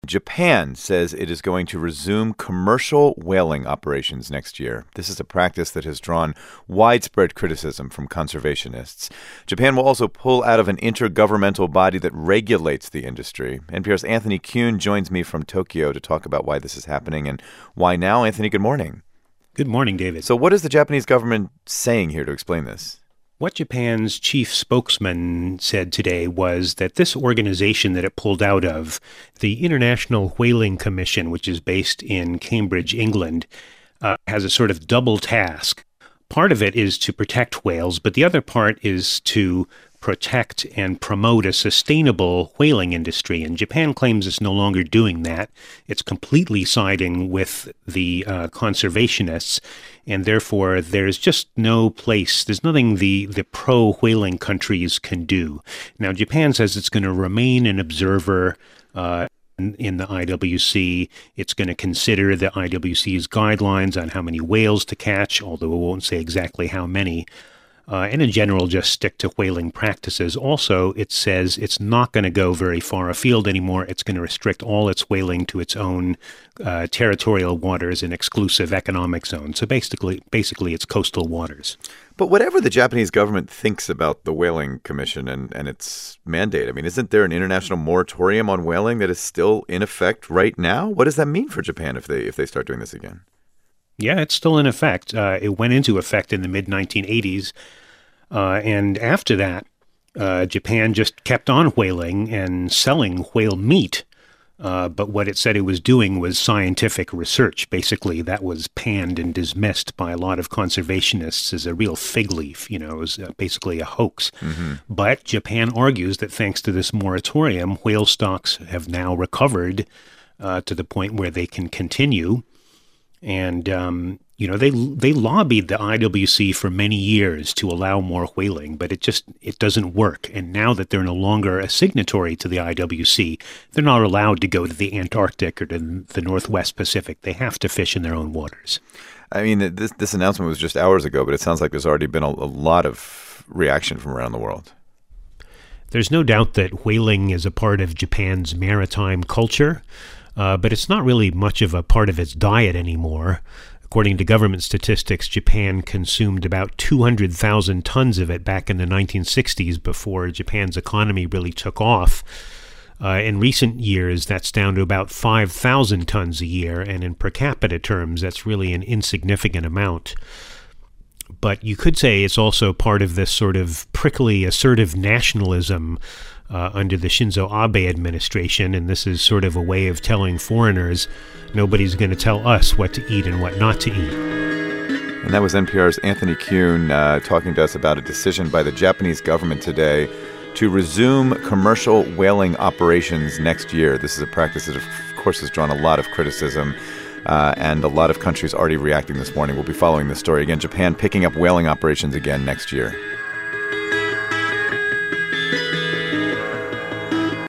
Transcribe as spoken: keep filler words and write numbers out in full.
Japan says it is going to resume commercial whaling operations next year. This is a practice that has drawn widespread criticism from conservationists. Japan will also pull out of an intergovernmental body that regulates the industry. N P R's Anthony Kuhn joins me from Tokyo to talk about why this is happening and why now. Anthony, good morning. Good morning, David. So what is the Japanese government saying here to explain this? What Japan's chief spokesman said today was that this organization that it pulled out of, the International Whaling Commission, which is based in Cambridge, England, uh, has a sort of double task. Part of it is to protect whales, but the other part is to protect and promote a sustainable whaling industry. And Japan claims it's no longer doing that. It's completely siding with the uh, conservationists, and therefore there's just no place, there's nothing the, the pro-whaling countries can do. Now, Japan says it's going to remain an observer uh, in, in the I W C. It's going to consider the I W C's guidelines on how many whales to catch, although it won't say exactly how many. Uh, and in general, just stick to whaling practices. Also, it says it's not going to go very far afield anymore. It's going to restrict all its whaling to its own uh, territorial waters and exclusive economic zones. So basically, basically, it's coastal waters. But whatever the Japanese government thinks about the Whaling Commission and, and its mandate, I mean, isn't there an international moratorium on whaling that is still in effect right now? What does that mean for Japan if they if they start doing this again? Yeah, it's still in effect. Uh, it went into effect in the mid nineteen eighties. Uh, and after that, uh, Japan just kept on whaling and selling whale meat. Uh, but what it said it was doing was scientific research. Basically, that was panned and dismissed by a lot of conservationists as a real fig leaf. You know, it was uh, basically a hoax. Mm-hmm. But Japan argues that thanks to this moratorium, whale stocks have now recovered uh, to the point where they can continue. And, um, you know, they they lobbied the I W C for many years to allow more whaling, but it just it doesn't work. And now that they're no longer a signatory to the I W C, they're not allowed to go to the Antarctic or to the Northwest Pacific. They have to fish in their own waters. I mean, this this announcement was just hours ago, but it sounds like there's already been a, a lot of reaction from around the world. There's no doubt that whaling is a part of Japan's maritime culture. Uh, but it's not really much of a part of its diet anymore. According to government statistics, Japan consumed about two hundred thousand tons of it back in the nineteen sixties before Japan's economy really took off. Uh, in recent years, that's down to about five thousand tons a year, and in per capita terms, that's really an insignificant amount. But you could say it's also part of this sort of prickly, assertive nationalism Uh, under the Shinzo Abe administration, and this is sort of a way of telling foreigners nobody's going to tell us what to eat and what not to eat. And that was N P R's Anthony Kuhn uh, talking to us about a decision by the Japanese government today to resume commercial whaling operations next year. This is a practice that, of course, has drawn a lot of criticism, uh, and a lot of countries already reacting this morning. We'll be following this story again. Japan picking up whaling operations again next year.